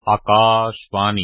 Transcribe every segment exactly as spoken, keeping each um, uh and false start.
आकाशवाणी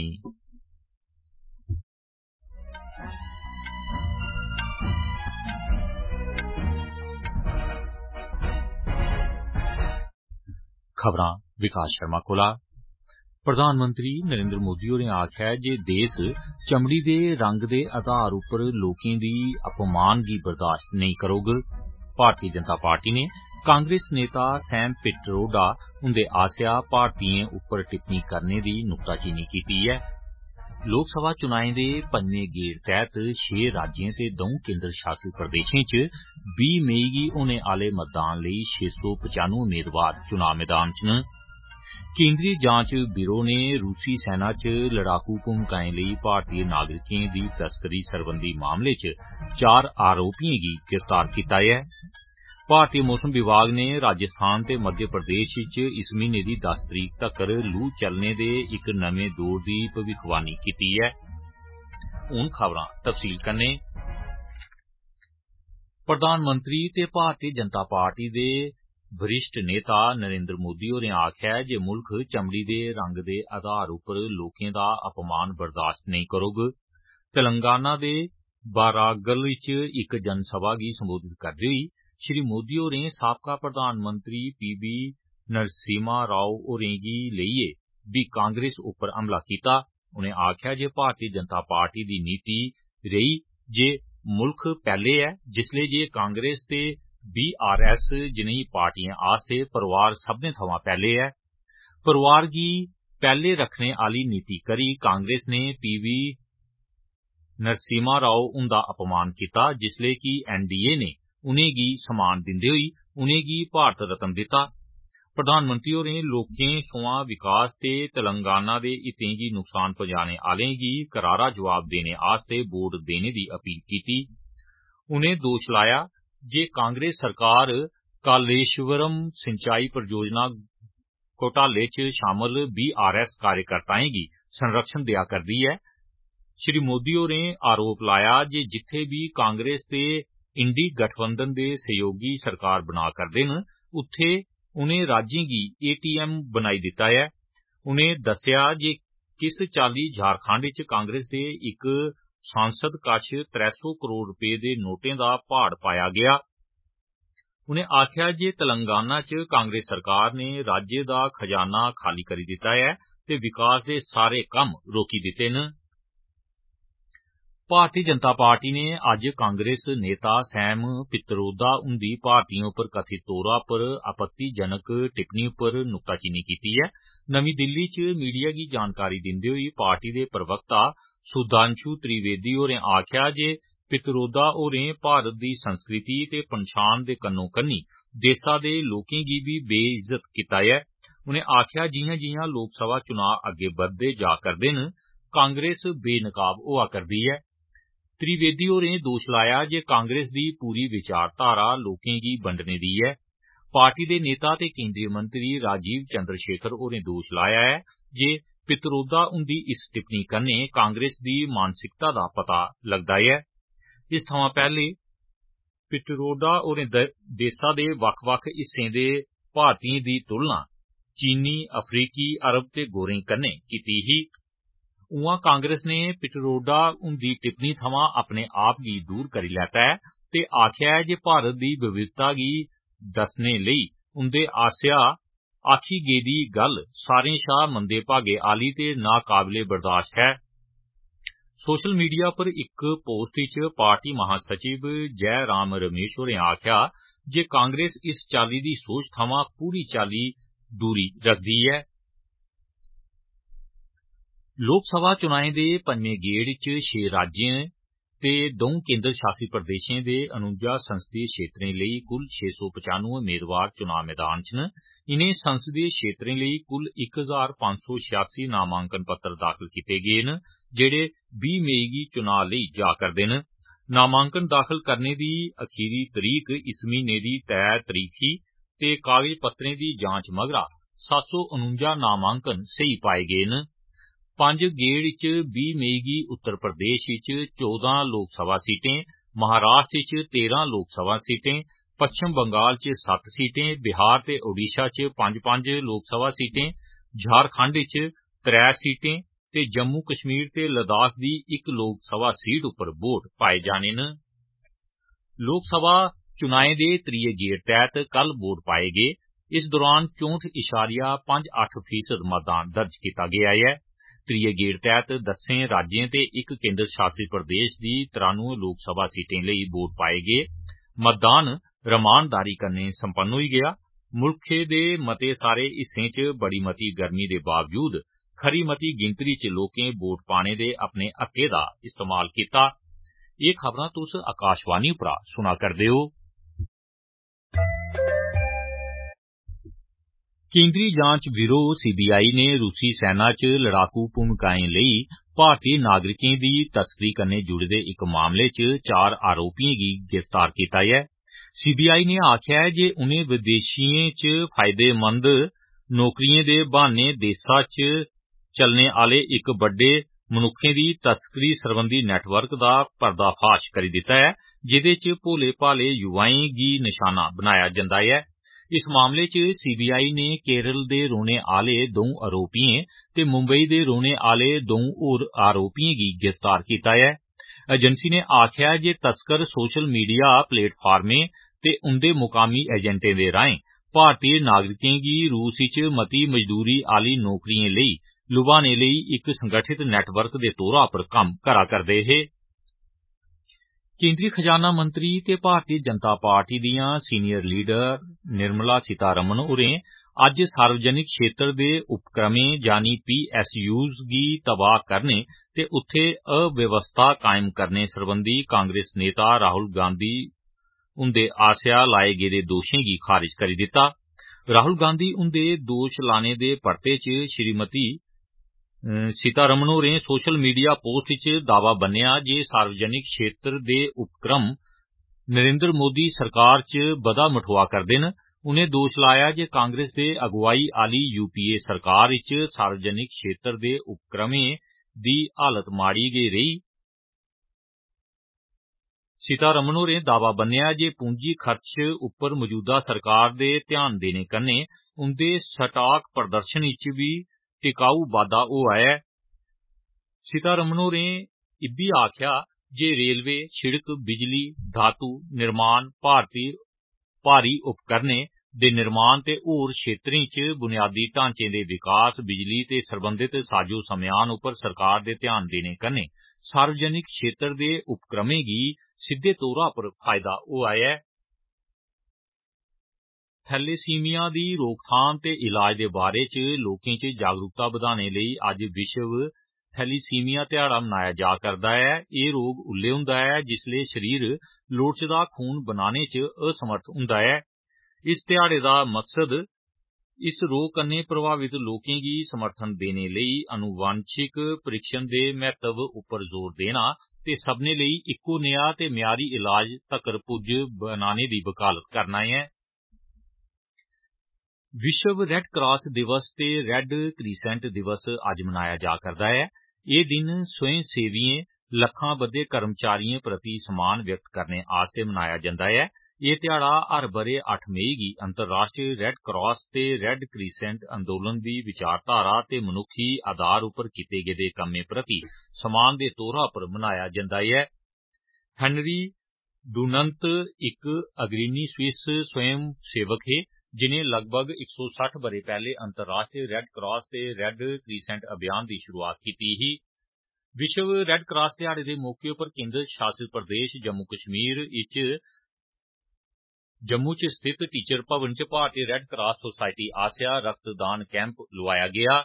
खबरां विकास शर्मा कोला। प्रधानमंत्री नरेंद्र मोदी होरें आखेआ ऐ जे देश चमड़ी दे रंग दे आधार उप्पर लोकें दी अपमान गी बर्दाश्त नेईं करोग। भारतीय जनता पार्टी ने कांग्रेस नेता सैम पित्रोदा हुंदे आसेआ भारतीयें उप्पर टिप्पणी करने दी नुक्ताचीनी कीती ऐ। लोकसभा चुनाएं दे पंजमें गेड़ तैह्त छे राज्यें ते दौं केन्द्र शासित प्रदेशें च बीह् मई गी होने आले मतदान लेई छे सौ पचानुए मेदवार चुनां मैदान च न। केन्द्रीय जांच ब्यूरो ने रूसी सेना च लड़ाकू भूमिकाएं लेई भारतीय नागरिकें दी तस्करी सरबंधी मामले च चार आरोपिएं गी गिरफ्तार कीता ऐ। भारतीय मौसम विभाग ने राजस्थान ते मध्य प्रदेश च इस म्हीने दी दस तरीक तक्कर लू चलने दे इक नमें दौर दी भविक्खवाणी कीती ऐ। हुण खबरां तफसील कन्नै। प्रधानमंत्री ते भारतीय जनता पार्टी दे वरिष्ठ नेता नरेंद्र मोदी होरें आखेआ ऐ जे मुल्ख चमड़ी दे रंग दे आधार उप्पर लोकें दा अपमान बर्दाश्त नेईं करोग। तेलंगाना दे वारागल च इक जनसभा गी संबोधित करदे होई श्री मोदी होरें साबका प्रधानमंत्री पी वी नरसिम्हा राव होरें गी लेइयै बी कांग्रेस उप्पर हमला कीता। उनें आखेआ जे भारतीय जनता पार्टी दी नीति रेही जे मुल्ख पैह्ले ऐ, जिसलै जे कांग्रेस ते बी आर एस जनेही पार्टिएं आस्तै परोआर सब्बने थमां पैह्ले ऐ। परोआर गी पैह्ले रक्खने आली नीति करी कांग्रेस ने पी वी नरसिम्हा राव हुंदा अपमान कीता, जिसलै कि एन डी ए ने उनेंगी सम्मान दिंदे होई उनेंगी भारत रत्न दित्ता। प्रधानमंत्री होरें लोकें सोयां विकास ते तेलंगाना दे हितें गी नुकसान पजाने आलें गी करारा जवाब देने आस्तै वोट देने दी अपील कीती। उनें दोश लाया जे कांग्रेस सरकार कालेश्वरम सिंचाई परियोजना घोटाले च शामल बी आर एस कार्यकर्ताएं गी संरक्षण देआ करदी ऐ। श्री मोदी होरें आरोप लाया जे जित्थे बी कांग्रेस ते इंडी गठबंधन दे सहयोगी सरकार बना करदे न, उत्थे उनें राज्यें गी ए टी एम बनाई दित्ता ऐ। उनें दस्सेआ जे किस चाल्ली झारखंड च कांग्रेस दे इक सांसद कश त्रै सौ करोड़ रपे दे नोटें दा भाड़ पाया गेआ। उनें आखेआ जे तेलंगाना च कांग्रेस सरकार ने राज्य दा खजाना खाली करी दित्ता ऐ ते विकास दे सारे कम्म रोकी दित्ते न। भारतीय जनता पार्टी ने अज्ज कांग्रेस नेता सैम पित्रोदा हुंदी भारतीयें उप्पर कथित तौरा पर आपत्तिजनक टिप्पणी उप्पर नुक्ताचीनी कीती ऐ। नमीं दिल्ली च मीडिया गी जानकारी दिंदे होई पार्टी दे प्रवक्ता सुधांशु त्रिवेदी होरें आखेआ जे पित्रोदा होरें भारत दी संस्कृति ते पंछान दे कन्नो कन्नी देसा दे लोकें गी बी बेइज्जत कीता ऐ। उनें आखेआ जियां जियां लोकसभा चुनां अग्गे बधदे जा करदे न, कांग्रेस बेनकाब होआ करदी ऐ। त्रिवेदी होरें दोश लाया जे कांग्रेस दी पूरी विचारधारा लोकें गी बंडने दी ऐ। पार्टी दे नेता ते केंद्रीय मंत्री राजीव चंद्रशेखर होरें दोश लाया ऐ जे पित्रोदा हुंदी इस टिप्पणी कन्नै कांग्रेस दी मानसिकता दा पता लगदा ऐ। इस थमां पैह्ले पित्रोदा होरें देसा दे बक्ख-बक्ख हिस्सें दे भारतीयें दी तुलना चीनी, अफ्रीकी, अरब ते गोरें कन्नै कीती ही। उआं कांग्रेस ने पित्रोदा हुंदी टिप्पणी थमां अपने आप गी दूर करी लैता ऐ ते आखेआ ऐ जे भारत दी विविधता गी दस्सने लेई उंदे आसेआ आखी गेदी गल्ल सारें शा मंदे भागे आली ते नाकाबिले बर्दाश्त ऐ। सोशल मीडिया पर इक पोस्ट च पार्टी महासचिव जय राम रमेश होरें आखेआ जे कांग्रेस इस चाल्ली दी सोच थमां पूरी चाल्ली दूरी रखदी ऐ। लोकसभा चुनाएं दे पंजमें गेड़ च छे राज्यें ते दौं केन्द्र शासित प्रदेशें दे अनुजा संसदीय क्षेत्रें लेई कुल छे सौ पचानुए मेदवार चुनां मैदान च न। इनें संसदीय क्षेत्रें लेई कुल इक हजार पंज सौ छियासी नामांकन पत्र दाखल कीते गे न, जेह्ड़े बीह् मई गी चुनां लेई जा करदे न। नामांकन दाखल करने दी अखीरी तरीक इस म्हीने दी त्रै तरीक ही ते कागज पत्रें दी जांच मगरा सत्त सौ अनुजा नामांकन सेही पाए गे न। पंज गेड़ च बीह् मई गी उत्तर प्रदेश च चौदां लोकसभा सीटें, महाराष्ट्र च तेरां लोकसभा सीटें, पच्छम बंगाल च सत्त सीटें, बिहार ते ओडिशा च पंज पंज लोकसभा सीटें, झारखंड च त्रै सीटें ते जम्मू कश्मीर ते लद्दाख दी इक लोक सभा सीट उप्पर वोट पाए जाने न। लोक सभा चुनाएं दे त्रिये गेड़ तैहत कल वोट पाए गे। इस दौरान चौंठ इशारिया पंज अट्ठ फीसद मतदान दर्ज कीता गेआ ऐ। त्रिये गेड़ तैहत दस्सें राज्यें ते इक केन्द्र शासित प्रदेश दी त्रानुए लोक सभा सीटें लेई वोट पाए गे। मतदान रमानदारी कन्नै संपन्न होई गेआ। मुल्खै दे मते सारे हिस्सें च बड़ी मती गर्मी दे बावजूद खरी मती गिनतरी च लोकें वोट पाने दे अपने हक्कै दा इस्तेमाल कीता। एह खबरां तुस आकाशवाणी उप्परा सुना करदे ओ। केन्द्री जांच ब्यूरो सीबीआई ने रूसी सेना च लड़ाकू भूमिकाएं लेई भारतीय नागरिकें दी तस्करी कन्नै जुड़े दे इक मामले च चार आरोपिएं गी गिरफ्तार कीता ऐ। सीबीआई ने आखेआ ऐ जे उनें विदेशियें च फायदेमंद नौकरिएं दे बहाने देसा च चलने आले इक बड्डे मनुक्खें दी तस्करी सरबंधी नेटवर्क दा पर्दाफाश करी दित्ता ऐ, जेदे च भोले भाले युवाएं गी निशाना बनाया जंदा ऐ। इस मामले च सीबीआई ने केरल दे रौहने आले दौं आरोपिएं ते मुंबई दे रौहने आले दौं होर आरोपिएं गी गिरफ्तार कीता ऐ। एजेंसी ने आखेआ जे तस्कर सोशल मीडिया प्लेटफार्में ते उंदे मुकामी एजेंटें दे राएं भारतीय नागरिकें गी रूस च मती मजदूरी आली नौकरिएं लेई लुभाने लेई इक संगठित नेटवर्क दे तौरा पर कम्म करा करदे हे। केन्द्री खजाना मंत्री ते भारतीय जनता पार्टी दियां सीनियर लीडर निर्मला सीतारमण होरें अज्ज सार्वजनिक क्षेत्र दे उपक्रमें यानी पीएसयूज़ गी तबाह करने ते उत्थे अव्यवस्था कायम करने सरबंधी कांग्रेस नेता राहुल गांधी हुंदे आसेआ लाए गेदे दोशें गी खारिज करी दित्ता। राहुल गांधी हुंदे दोश लाने दे परते च श्रीमती सीतारमण होरें सोशल मीडिया पोस्ट च दावा बन्नेआ जे सार्वजनिक क्षेत्र दे उपक्रम नरेंद्र मोदी सरकार च बधा मठोआ करदे न। उनें दोश लाया जे कांग्रेस दे अगुवाई आली यूपीए सरकार च सार्वजनिक क्षेत्र दे उपक्रमें दी हालत माड़ी गै रेही। सीतारमण होरें दावा बन्नेआ जे पूंजी खर्च उप्पर मौजूदा सरकार दे ध्यान देने कन्नै उंदे स्टाक प्रदर्शन च बी टिकाऊ बाद्दा होआ ऐ। सीतारमण होरें इब्बी आखेआ जे रेलवे, शिड़क, बिजली, धातु, निर्माण, भारतीय भारी उपकरणें दे निर्माण ते होर क्षेत्रें च बुनियादी ढांचे दे विकास, बिजली ते सरबंधित साजो समेयान उप्पर सरकार दे ध्यान देने कन्नै सार्वजनिक क्षेत्र दे उपक्रमें गी सिद्दे तौरा पर फायदा होआ ऐ। थैलेसीमिया दी रोकथाम ते इलाज दे बारे च लोकें च जागरूकता बधाने लेई अज्ज विश्व थैलीसीमिया ध्याड़ा मनाया जा करदा ऐ। एह रोग उल्ले हुंदा ऐ जिसलै शरीर लोड़चदा खून बनाने च असमर्थ हुंदा ऐ। इस ध्याड़े दा मकसद इस रोग कन्नै प्रभावित लोकें गी समर्थन देने लेई अनुवांशिक परीक्षण दे महत्व उप्पर जोर देना ते सब्भनें लेई इक्को नेहा ते म्यारी इलाज तक्कर पुज्ज बनाने दी वकालत करना ऐ। विश्व रेड क्रॉस दिवस ते रेड क्रीसेंट दिवस अज्ज मनाया जा करदा ऐ। एह दिन स्वयं सेविएं, लक्खां बद्दे कर्मचारिएं प्रति सम्मान व्यक्त करने आस्तै मनाया जंदा ऐ। एह ध्याड़ा हर ब'रे अट्ठ मई गी अंतर्राष्ट्रीय रेड क्रॉस ते रेड क्रीसेंट अंदोलन दी विचारधारा ते मनुक्खी आधार उप्पर कीते गेदे कम्में प्रति सम्मान दे तौरा पर मनाया जंदा ऐ। हेनरी डुनंत इक अग्रणी स्विस स्वयं सेवक हे जिनें लगभग इक सौ सट्ठ ब'रे पैहले अंतर्राष्ट्रीय रेड क्रॉस ते रेड क्रीसेंट अभियान दी शुरुआत कीती ही। विश्व रेड क्रॉस ध्याड़े दे मौके उप्पर केन्द्र शासित प्रदेश जम्मू कश्मीर इच जम्मू च स्थित टीचर भवन च भारतीय रेड क्रॉस सोसायटी आसेआ रक्तदान कैंप लोआया गेआ।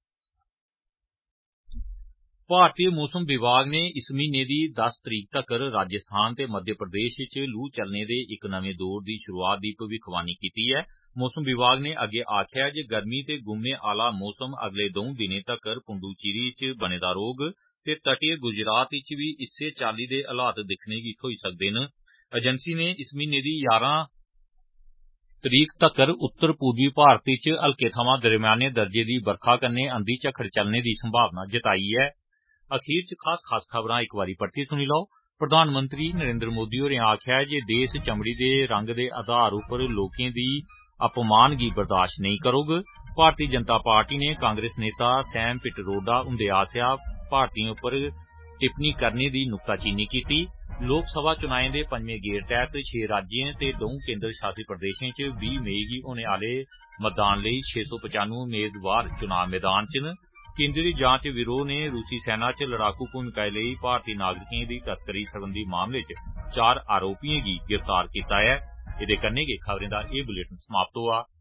भारतीय मौसम विभाग ने इस महीने दी दस तरीक तक्कर राजस्थान ते मध्य प्रदेश च लू चलने दे इक नमें दौर दी शुरुआत दी भविक्खवाणी कीती ऐ। मौसम विभाग ने अग्गे आखेआ जे गर्मी ते गुम्मने आला मौसम अगले दौं दिनें तक्कर पुंडुचेरी च बने दा रौह्ग ते तटीय गुजरात च बी इस्सै चाल्ली दे हालात दिक्खने गी थ्होई सकदे न। एजेंसी ने इस महीने दी यारां तरीक तक्कर उत्तर पूर्वी भारत च हल्के थमां दरम्याने दर्जे दी बरखा कन्नै अंधी झक्खड़ चलने दी संभावना जताई ऐ। अखीर च खास खास खबरां इक बारी परतियै सुनी लैओ। प्रधानमंत्री नरेंद्र मोदी होरें आखेआ जे देस चमड़ी दे रंग दे आधार उप्पर लोकें दी अपमान गी बर्दाश्त नेईं करोग। भारतीय जनता पार्टी ने कांग्रेस नेता सैम पिट्रोडा हुंदे आसेआ भारतीय उप्पर टिप्पणी करने दी नुक्ताचीनी कीती। लोकसभा चुनाएं दे पंजमें गेड़ तैहत छे राज्यें ते दौं केन्द्र शासित प्रदेशें च बीह मई गी होने आह्ले मतदान लेई छे सौ पचानुए मेदवार चुनां मैदान च न। केन्द्री जांच ब्यूरो ने रूसी सेना च लड़ाकू भूमिका लेई भारतीय नागरिकें दी तस्करी सरबंधी मामले च चार आरोपिएं गी गिरफ्तार कीता ऐ। एह्दे कन्नै गै खबरें दा एह् बुलेटिन समाप्त होआ।